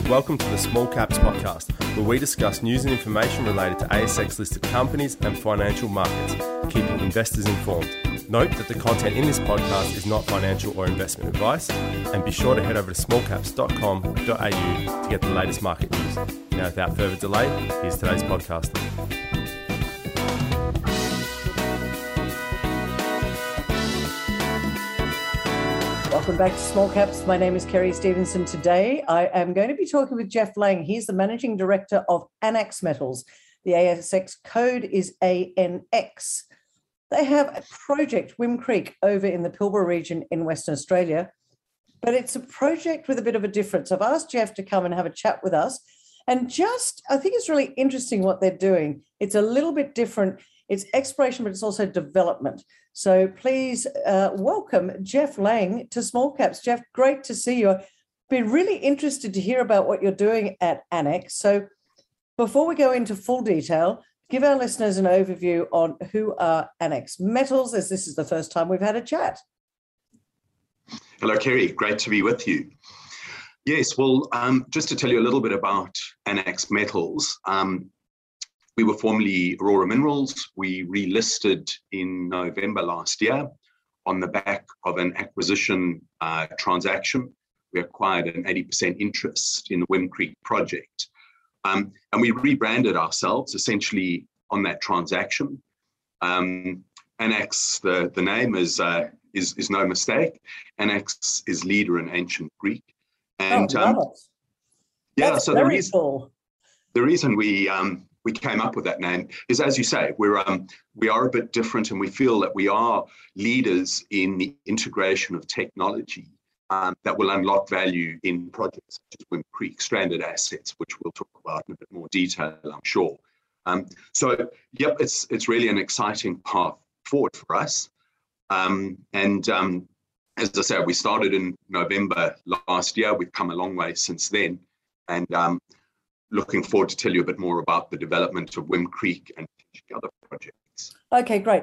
Welcome to the Small Caps Podcast, where we discuss news and information related to ASX-listed companies and financial markets, keeping investors informed. Note that the content in this podcast is not financial or investment advice, and be sure to head over to smallcaps.com.au to get the latest market news. Now, without further delay, here's today's podcast. Welcome back to Small Caps. My name is Kerry Stevenson. Today, I am going to be talking with Jeff Lang. He's the Managing Director of Anax Metals. The ASX code is ANX. They have a project, Wim Creek, over in the Pilbara region in Western Australia, but it's a project with a bit of a difference. I've asked Jeff to come and have a chat with us, and I think it's really interesting what they're doing. It's a little bit different. It's exploration, but it's also development. So please welcome Jeff Lang to Small Caps. Jeff, great to see you. I've been really interested to hear about what you're doing at Anax. So before we go into full detail, give our listeners an overview on who are Anax Metals, as this is the first time we've had a chat. Hello, Kerry. Great to be with you. Yes, well, just to tell you a little bit about Anax Metals, we were formerly Aurora Minerals. We relisted in November last year on the back of an acquisition transaction. We acquired an 80% interest in the Wim Creek project. And we rebranded ourselves essentially on that transaction. Anax, the name is no mistake. Anax is leader in ancient Greek. And That's so very cool. The reason we came up with that name is, as you say, we are a bit different, and we feel that we are leaders in the integration of technology that will unlock value in projects such as Wim Creek, stranded assets, which we'll talk about in a bit more detail, I'm sure. It's really an exciting path forward for us. As I said, we started in November last year. We've come a long way since then, and looking forward to tell you a bit more about the development of Wim Creek and other projects. Okay, great.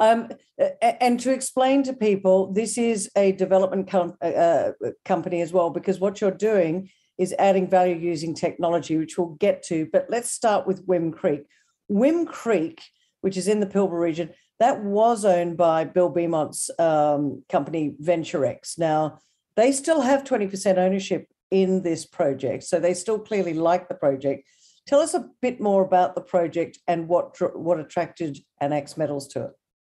And to explain to people, this is a development company as well, because what you're doing is adding value using technology, which we'll get to. But let's start with Wim Creek. Wim Creek, which is in the Pilbara region, that was owned by Bill Beamont's company, VentureX. Now, they still have 20% ownership in this project, so they still clearly like the project. Tell us a bit more about the project and what attracted Anax Metals to it.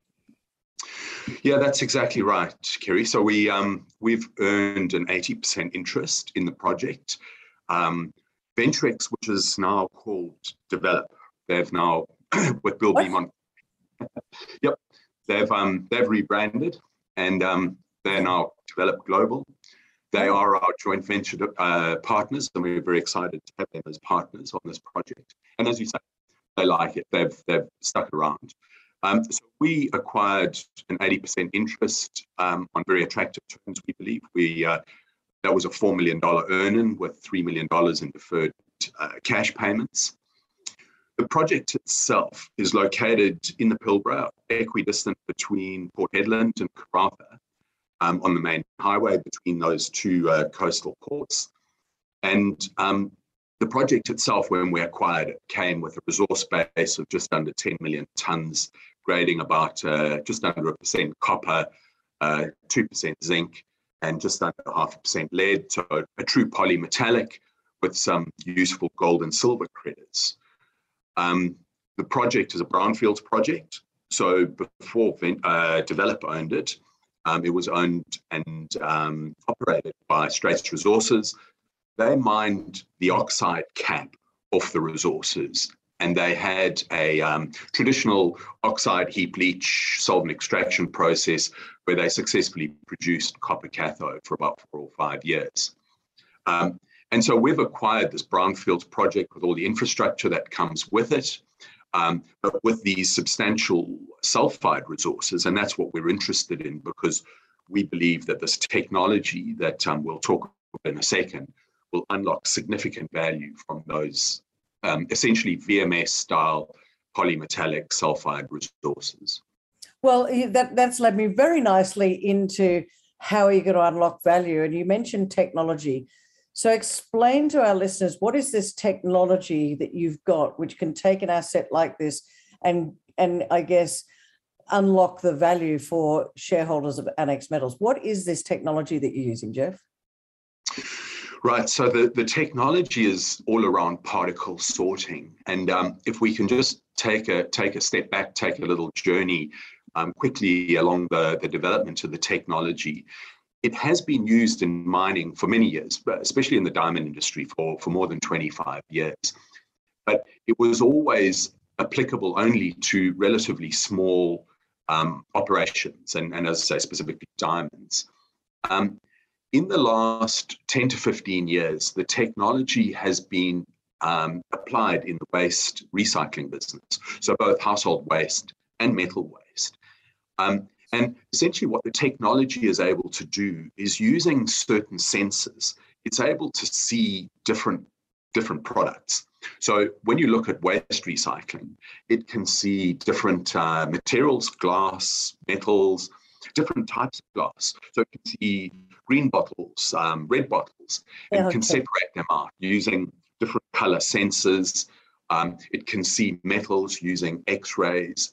Yeah, that's exactly right, Kerry. So we've earned an 80% interest in the project. VentureX, which is now called Develop, they've now with Bill Beamont. Yep, they've rebranded, and they're now Develop Global. They are our joint venture partners, and we're very excited to have them as partners on this project. And as you say, they like it. They've stuck around. So we acquired an 80% interest on very attractive terms, we believe. That was a $4 million earn-in with $3 million in deferred cash payments. The project itself is located in the Pilbara, equidistant between Port Hedland and Karratha, on the main highway between those two coastal ports. And the project itself, when we acquired it, came with a resource base of just under 10 million tonnes, grading about just under 1% copper, 2% zinc, and just under 0.5% lead, so a true polymetallic with some useful gold and silver credits. The project is a brownfields project, so before Develop owned it, it was owned and operated by Straits Resources. They mined the oxide cap off the resources, and they had a traditional oxide heap leach solvent extraction process where they successfully produced copper cathode for about 4 or 5 years. And so we've acquired this brownfields project with all the infrastructure that comes with it, but with these substantial sulfide resources, and that's what we're interested in, because we believe that this technology that we'll talk about in a second will unlock significant value from those essentially VMS-style polymetallic sulfide resources. Well, that's led me very nicely into how are you going to unlock value, and you mentioned technology. So explain to our listeners, what is this technology that you've got which can take an asset like this and I guess unlock the value for shareholders of Annex Metals? What is this technology that you're using, Jeff? Right. So the technology is all around particle sorting. And if we can just take a step back, take a little journey quickly along the development of the technology, it has been used in mining for many years, especially in the diamond industry for more than 25 years. But it was always applicable only to relatively small operations, and as I say, specifically diamonds. In the last 10 to 15 years, the technology has been applied in the waste recycling business, so both household waste and metal waste. And essentially what the technology is able to do is, using certain sensors, it's able to see different products. So when you look at waste recycling, it can see different materials, glass, metals, different types of glass. So it can see green bottles, red bottles, and can separate them out using different color sensors. It can see metals using X-rays.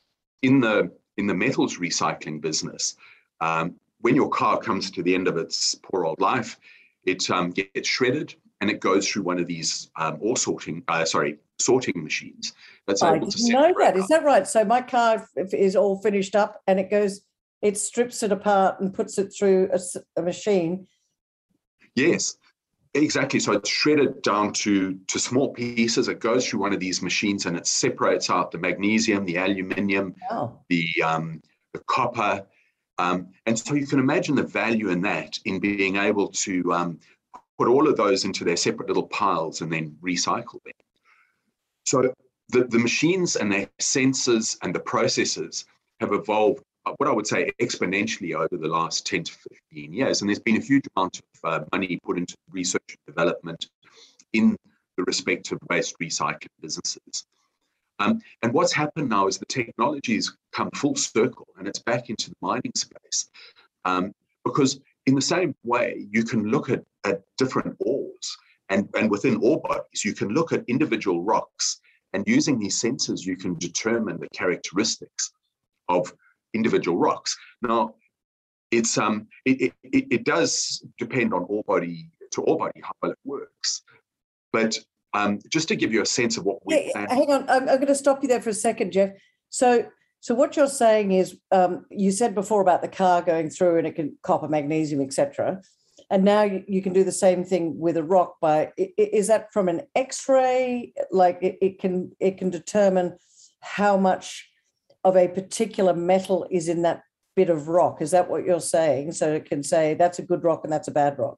In the metals recycling business, when your car comes to the end of its poor old life, it gets shredded and it goes through one of these sorting machines. That's able to separate. I didn't know that. Is that right? So my car is all finished up and it strips it apart and puts it through a machine. Yes, exactly. So it's shredded down to small pieces. It goes through one of these machines and it separates out the magnesium, the aluminium, the copper. And so you can imagine the value in that, in being able to put all of those into their separate little piles and then recycle them. So the machines and their sensors and the processes have evolved, what I would say, exponentially over the last 10 to 15 years. And there's been a huge amount of money put into research and development in the respective waste recycling businesses. And what's happened now is the technology's come full circle and it's back into the mining space. Because in the same way, you can look at different ores, and within ore bodies, you can look at individual rocks, and using these sensors, you can determine the characteristics of individual rocks. Now, it does depend on ore body to ore body how well it works. But just to give you a sense of what we plan. Hang on, I'm going to stop you there for a second, Jeff. So what you're saying is, you said before about the car going through and it can copper, magnesium, etc. And now you can do the same thing with a rock is that from an X-ray? Like it can determine how much of a particular metal is in that bit of rock. Is that what you're saying? So it can say that's a good rock and that's a bad rock.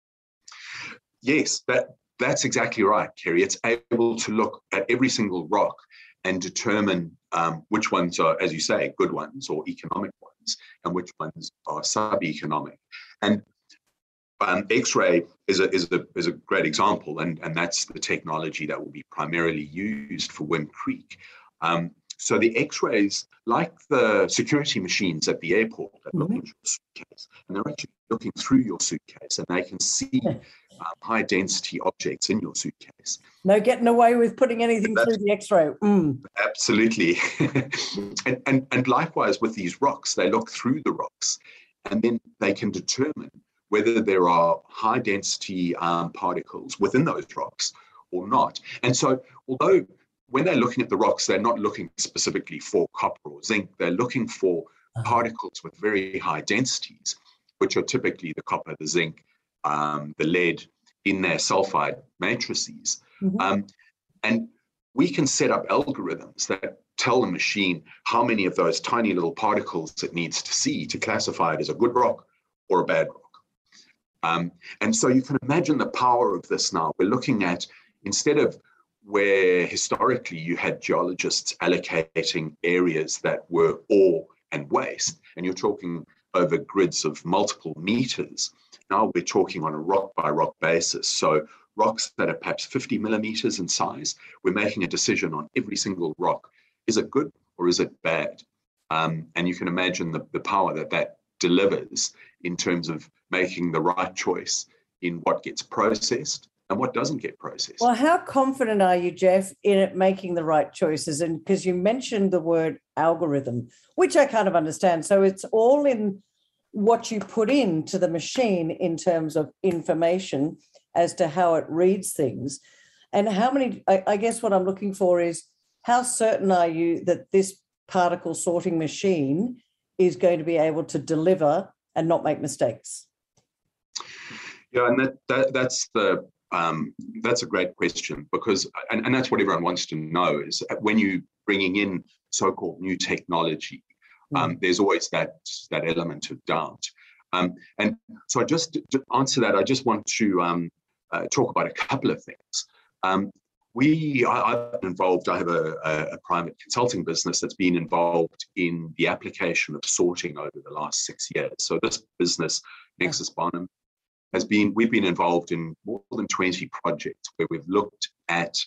Yes, that's exactly right, Kerry. It's able to look at every single rock and determine which ones are, as you say, good ones or economic ones, and which ones are sub-economic. And X-ray is a great example, and that's the technology that will be primarily used for Wim Creek. So the X-rays, like the security machines at the airport, that look into your suitcase, and they're actually looking through your suitcase, and they can see high density objects in your suitcase. No getting away with putting anything through the X-ray. Absolutely. and likewise with these rocks, they look through the rocks, and then they can determine whether there are high density particles within those rocks or not. And so although when they're looking at the rocks, they're not looking specifically for copper or zinc, they're looking for particles with very high densities, which are typically the copper, the zinc, the lead in their sulfide matrices. And we can set up algorithms that tell the machine how many of those tiny little particles it needs to see to classify it as a good rock or a bad rock. And so you can imagine the power of this now. We're looking at, instead of where historically you had geologists allocating areas that were ore and waste, and you're talking over grids of multiple meters, now we're talking on a rock-by-rock basis. So rocks that are perhaps 50 millimeters in size, we're making a decision on every single rock. Is it good or is it bad? And you can imagine the power that delivers in terms of making the right choice in what gets processed and what doesn't get processed. Well, how confident are you, Jeff, in it making the right choices? And because you mentioned the word algorithm, which I kind of understand. So it's all in what you put into the machine in terms of information as to how it reads things. And how many, I guess what I'm looking for is, how certain are you that this particle sorting machine is going to be able to deliver and not make mistakes? Yeah, and that's a great question, because, and that's what everyone wants to know, is when you're bringing in so-called new technology, there's always that element of doubt. And so just to answer that, I just want to talk about a couple of things. I've been involved, I have a private consulting business that's been involved in the application of sorting over the last 6 years. So this business, Nexus Barnum, we've been involved in more than 20 projects where we've looked at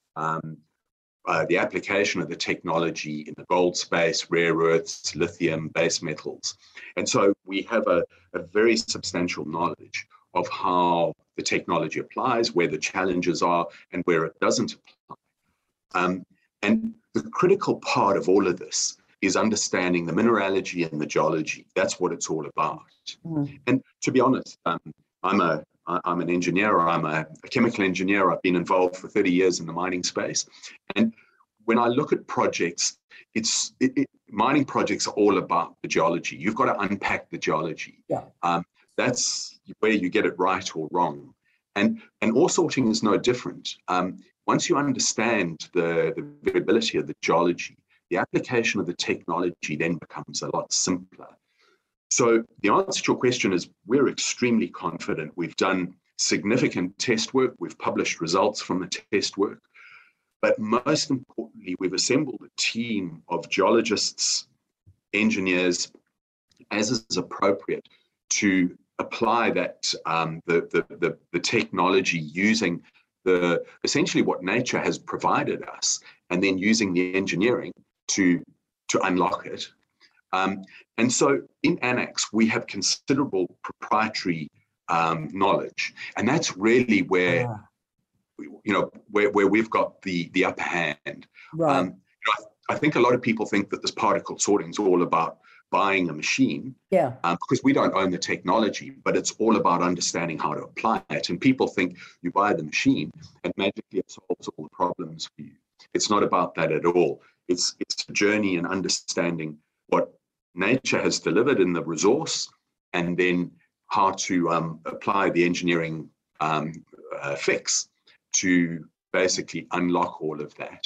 the application of the technology in the gold space, rare earths, lithium, base metals. And so we have a very substantial knowledge of how the technology applies, where the challenges are, and where it doesn't apply. And the critical part of all of this is understanding the mineralogy and the geology. That's what it's all about. And to be honest, I'm an engineer, or I'm a chemical engineer. I've been involved for 30 years in the mining space. And when I look at projects, mining projects are all about the geology. You've got to unpack the geology. Yeah. That's where you get it right or wrong. And ore sorting is no different. Once you understand the variability of the geology, the application of the technology then becomes a lot simpler. So the answer to your question is, we're extremely confident. We've done significant test work. We've published results from the test work. But most importantly, we've assembled a team of geologists, engineers, as is appropriate, to apply that the technology using essentially what nature has provided us, and then using the engineering to unlock it. And so in Anax, we have considerable proprietary knowledge, and that's really where where we've got the upper hand. Right. I think a lot of people think that this particle sorting is all about buying a machine, because we don't own the technology, but it's all about understanding how to apply it. And people think you buy the machine and magically it solves all the problems for you. It's not about that at all. It's a journey in understanding what nature has delivered in the resource, and then how to apply the engineering fix to basically unlock all of that.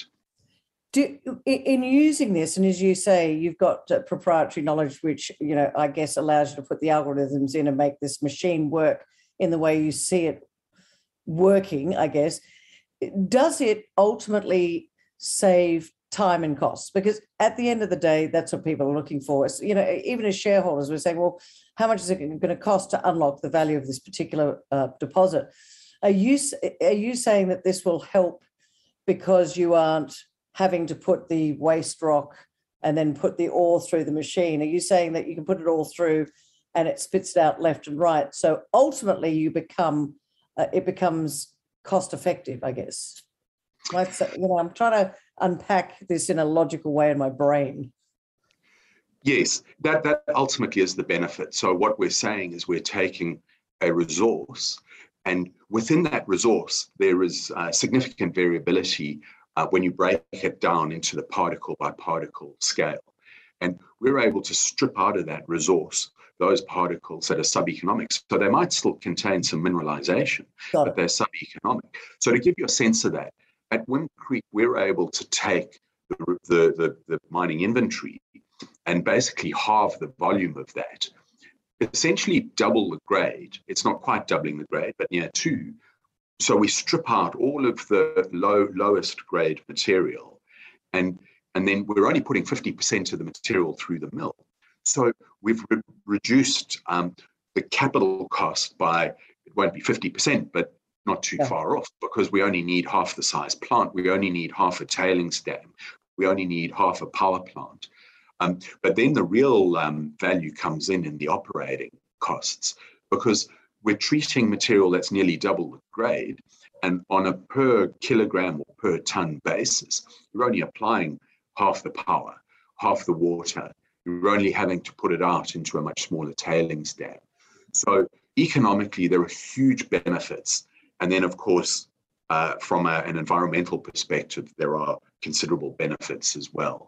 In using this, and as you say, you've got proprietary knowledge, which, I guess allows you to put the algorithms in and make this machine work in the way you see it working, I guess. Does it ultimately save time and costs? Because at the end of the day, that's what people are looking for. So, even as shareholders, we're saying, well, how much is it going to cost to unlock the value of this particular deposit? Are you saying that this will help because you aren't having to put the waste rock and then put the ore through the machine? Are you saying that you can put it all through and it spits it out left and right? So ultimately, it becomes cost effective, I guess. I'm trying to unpack this in a logical way in my brain. Yes, that ultimately is the benefit. So what we're saying is we're taking a resource, and within that resource, there is significant variability when you break it down into the particle by particle scale. And we're able to strip out of that resource those particles that are sub-economic. So they might still contain some mineralization, but they're sub-economic. So to give you a sense of that, at Wind Creek, we're able to take the mining inventory and basically halve the volume of that, essentially double the grade. It's not quite doubling the grade, but near two. So we strip out all of the lowest grade material, and then we're only putting 50% of the material through the mill. So we've reduced the capital cost by, it won't be 50%, but not too far off, because we only need half the size plant. We only need half a tailings dam. We only need half a power plant. But then the real value comes in the operating costs, because we're treating material that's nearly double the grade, and on a per kilogram or per ton basis, you're only applying half the power, half the water. You're only having to put it out into a much smaller tailings dam. So economically, there are huge benefits. And then, of course, from an environmental perspective, there are considerable benefits as well.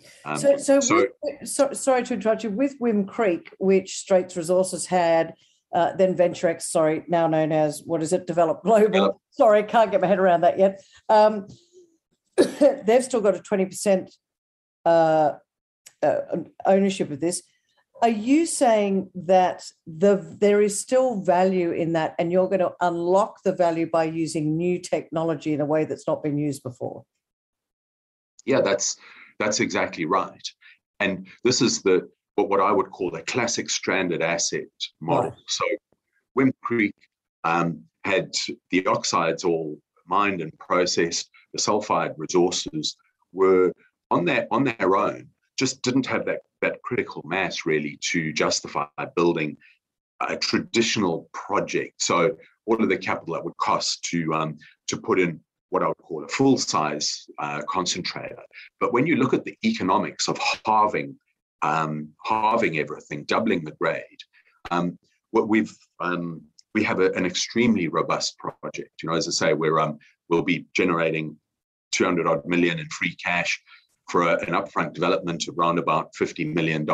Sorry to interrupt you. With Wim Creek, which Straits Resources had, then Venturex, now known as, Develop Global. Sorry, can't get my head around that yet. They've still got a 20% ownership of this. Are you saying that there is still value in that, and you're going to unlock the value by using new technology in a way that's not been used before? Yeah, that's exactly right. And this is what I would call a classic stranded asset model. Right. So Wim Creek had the oxides all mined and processed. The sulfide resources were on their own, just didn't have that critical mass really to justify building a traditional project. So all of the capital that would cost to put in what I would call a full-size concentrator. But when you look at the economics of halving everything, doubling the grade, we have an extremely robust project. As I say, we'll be generating 200 odd million in free cash for an upfront development of around about $50 million.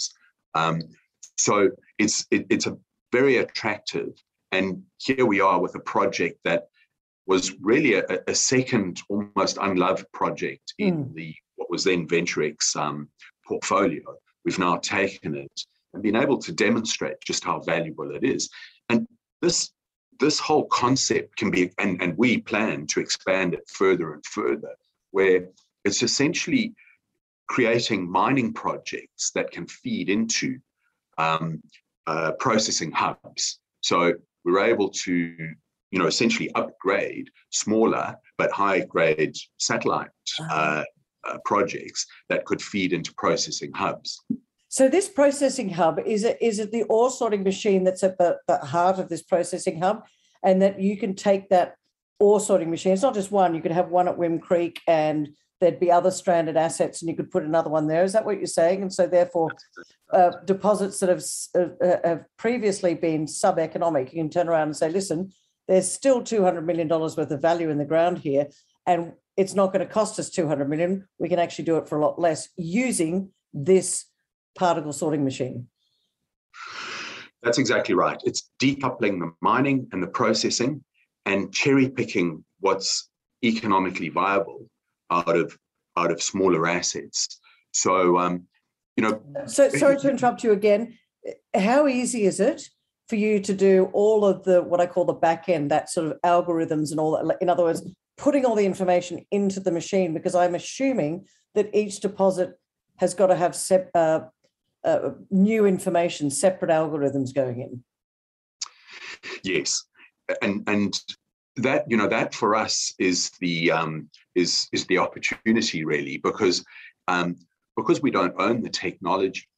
So it's a very attractive. And here we are with a project that was really a second, almost unloved project in what was then Venturex portfolio. We've now taken it and been able to demonstrate just how valuable it is. And this whole concept can be, and we plan to expand it further and further, where it's essentially creating mining projects that can feed into processing hubs. So we're able to, essentially upgrade smaller but high-grade satellite projects that could feed into processing hubs. So this processing hub, is it the ore sorting machine that's at the heart of this processing hub, and that you can take that ore sorting machine? It's not just one. You could have one at Wim Creek, and there'd be other stranded assets, and you could put another one there. Is that what you're saying? And so therefore, deposits that have previously been sub-economic, you can turn around and say, listen, there's still $200 million worth of value in the ground here, and it's not going to cost us $200 million. We can actually do it for a lot less using this particle sorting machine. That's exactly right. It's decoupling the mining and the processing and cherry picking what's economically viable out of smaller assets. So, So sorry to interrupt you again. How easy is it for you to do all of the, what I call the back end, that sort of algorithms and all that? In other words, putting all the information into the machine, because I'm assuming that each deposit has got to have new information, separate algorithms going in. Yes, and that that for us is the opportunity really, because we don't own the technology.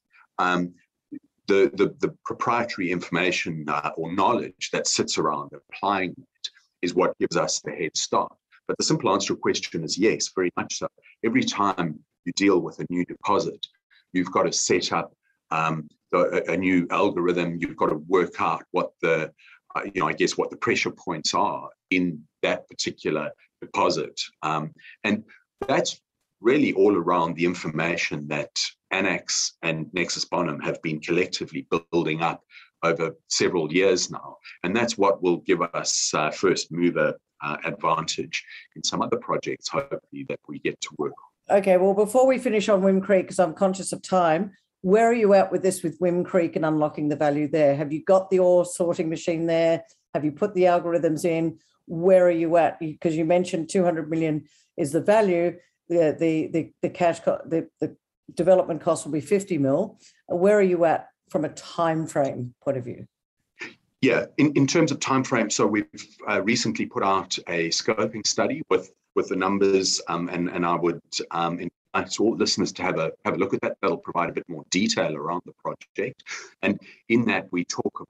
The proprietary information or knowledge that sits around applying it is what gives us the head start. But the simple answer to your question is yes, very much so. Every time you deal with a new deposit, you've got to set up a new algorithm. You've got to work out what the what the pressure points are in that particular deposit, and that's really all around the information that Anax and Nexus Bonham have been collectively building up over several years now. And that's what will give us first mover advantage in some other projects, hopefully, that we get to work on. Okay, well, before we finish on Wim Creek, because I'm conscious of time, where are you at with this, with Wim Creek and unlocking the value there? Have you got the ore sorting machine there? Have you put the algorithms in? Where are you at? Because you mentioned 200 million is the value. The cash, the development cost will be 50 mil. Where are you at from a time frame point of view? Yeah, in terms of time frame, so we've recently put out a scoping study with the numbers, and I would invite all listeners to have a look at that. That'll provide a bit more detail around the project, and in that we talk about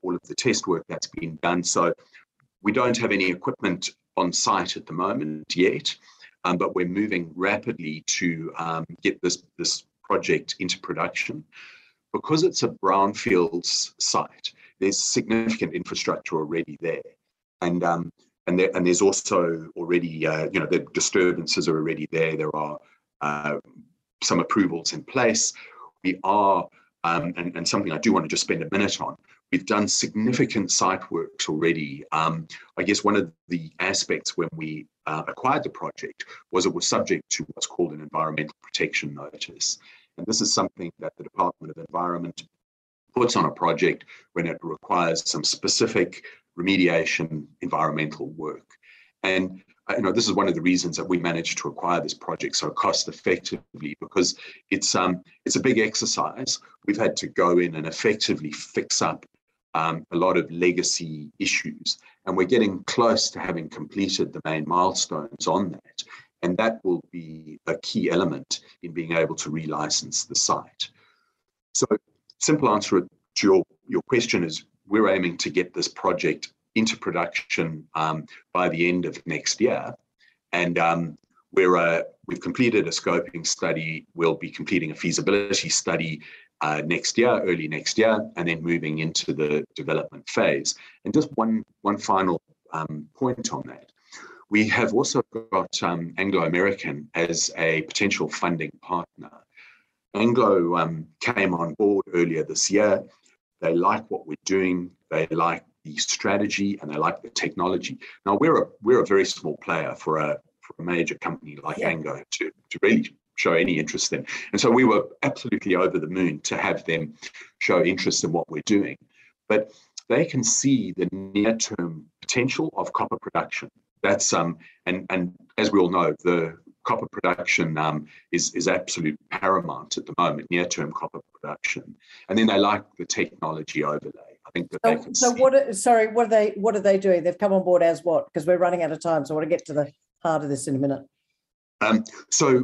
all of the test work that's been done. So we don't have any equipment on site at the moment yet, but we're moving rapidly to get this project into production. Because it's a brownfields site, there's significant infrastructure already there, and there's also already the disturbances are already there. There are some approvals in place. We are and something I do want to just spend a minute on. We've done significant site works already. I guess one of the aspects when we acquired the project was it was subject to what's called an environmental protection notice. And this is something that the Department of Environment puts on a project when it requires some specific remediation environmental work. And this is one of the reasons that we managed to acquire this project so cost effectively, because it's a big exercise. We've had to go in and effectively fix up a lot of legacy issues, and we're getting close to having completed the main milestones on that. And that will be a key element in being able to relicense the site. So, simple answer to your question is we're aiming to get this project into production by the end of next year. And we've completed a scoping study. We'll be completing a feasibility study next year, early next year, and then moving into the development phase. And just one final point on that. We have also got Anglo American as a potential funding partner. Anglo came on board earlier this year. They like what we're doing. They like the strategy and they like the technology. Now we're a very small player for a major company like Anglo to really show any interest in. And so we were absolutely over the moon to have them show interest in what we're doing. But they can see the near-term potential of copper production. That's and as we all know, the copper production is absolute paramount at the moment, near-term copper production. And then they like the technology overlay. I think that they can see. What are they doing? They've come on board as what? Because we're running out of time, so I want to get to the heart of this in a minute. So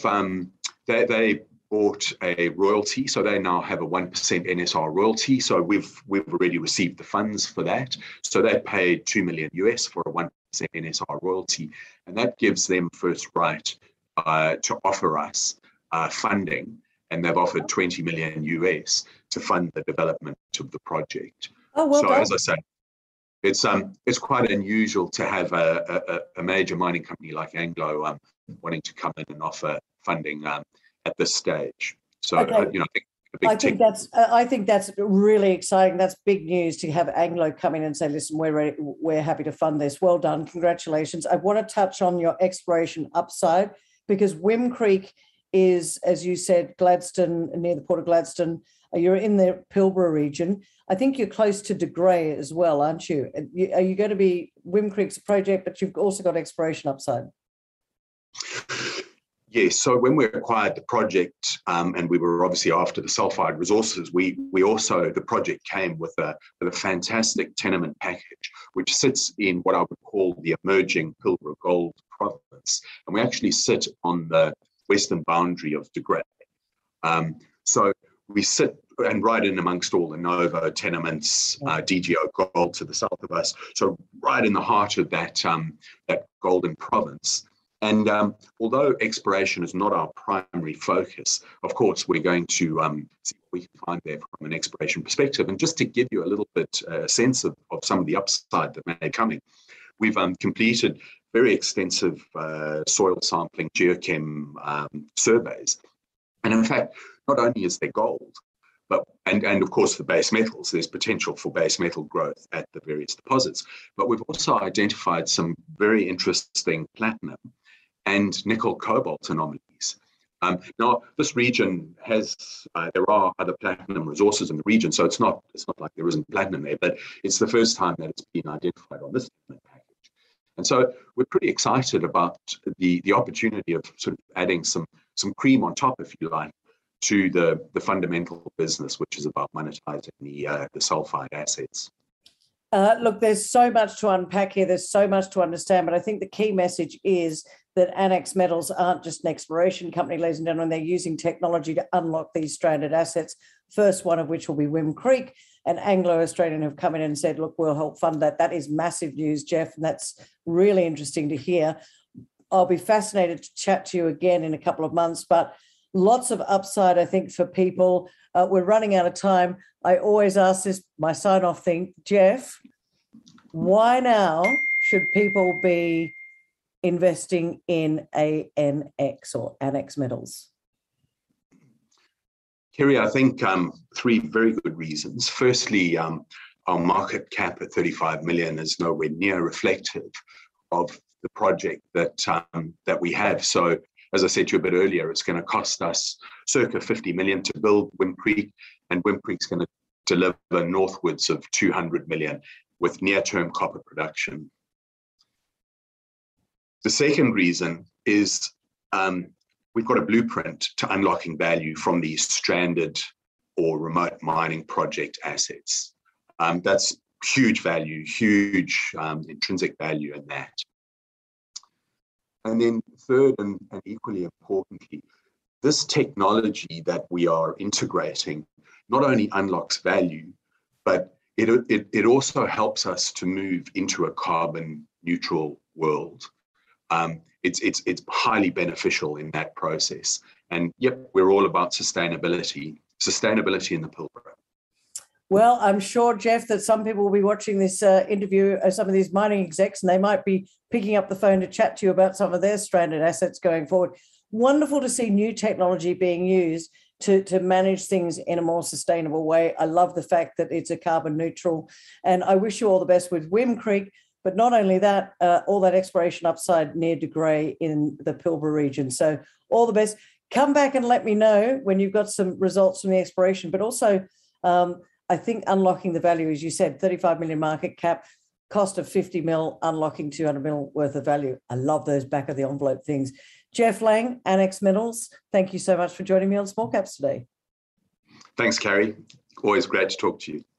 they bought a royalty, so they now have a 1% NSR royalty. So we've already received the funds for that. So they paid $2 million US for a 1% NSR royalty, and that gives them first right to offer us funding, and they've offered $20 million US to fund the development of the project. Oh, well done. As I say, it's quite unusual to have a major mining company like Anglo wanting to come in and offer funding at this stage. So okay. I think that's really exciting. That's big news to have Anglo come in and say, listen, we're happy to fund this. Well done. Congratulations. I want to touch on your exploration upside, because Wim Creek is, as you said, Gladstone, near the Port of Gladstone. You're in the Pilbara region. I think you're close to De Grey as well, aren't you? Are you going to be Wim Creek's project, but you've also got exploration upside? Yes, so when we acquired the project, and we were obviously after the sulfide resources, we also, the project came with a fantastic tenement package, which sits in what I would call the emerging Pilbara Gold Province. And we actually sit on the western boundary of De Grey. So we sit and right in amongst all the Novo tenements, DGO Gold to the south of us. So right in the heart of that golden province. And although exploration is not our primary focus, of course, we're going to see what we can find there from an exploration perspective. And just to give you a little bit sense of some of the upside that may be coming, we've completed very extensive soil sampling geochem surveys. And in fact, not only is there gold, but and of course the base metals, there's potential for base metal growth at the various deposits. But we've also identified some very interesting platinum and nickel cobalt anomalies. Now, this region has, there are other platinum resources in the region, so it's not like there isn't platinum there, but it's the first time that it's been identified on this package. And so we're pretty excited about the opportunity of sort of adding some cream on top, if you like, to the fundamental business, which is about monetizing the sulfide assets. Look, there's so much to unpack here. There's so much to understand, but I think the key message is that Annex Metals aren't just an exploration company, ladies and gentlemen. They're using technology to unlock these stranded assets, first one of which will be Wim Creek. and Anglo Australian have come in and said, look, we'll help fund that. That is massive news, Jeff, and that's really interesting to hear. I'll be fascinated to chat to you again in a couple of months, but lots of upside, I think, for people. We're running out of time. I always ask this, my sign-off thing. Jeff, why now should people be investing in ANX or Annex Metals? Kerry, I think three very good reasons. Firstly, our market cap at 35 million is nowhere near reflective of the project that we have. So, as I said to you a bit earlier, it's going to cost us circa 50 million to build Wim Creek, and Wim Creek's going to deliver northwards of 200 million with near-term copper production. The second reason is we've got a blueprint to unlocking value from these stranded or remote mining project assets. That's huge value, huge intrinsic value in that. And then third and equally importantly, this technology that we are integrating not only unlocks value, but it also helps us to move into a carbon neutral world. It's highly beneficial in that process. And yep, we're all about sustainability in the Pilbara. Well, I'm sure, Jeff, that some people will be watching this interview, some of these mining execs, and they might be picking up the phone to chat to you about some of their stranded assets going forward. Wonderful to see new technology being used to manage things in a more sustainable way. I love the fact that it's a carbon neutral, and I wish you all the best with Wim Creek. But not only that, all that exploration upside near De Grey in the Pilbara region. So all the best. Come back and let me know when you've got some results from the exploration. But also, I think unlocking the value, as you said, 35 million market cap, cost of 50 mil, unlocking 200 mil worth of value. I love those back of the envelope things. Jeff Lang, Annex Metals, thank you so much for joining me on Small Caps today. Thanks, Carrie. Always great to talk to you.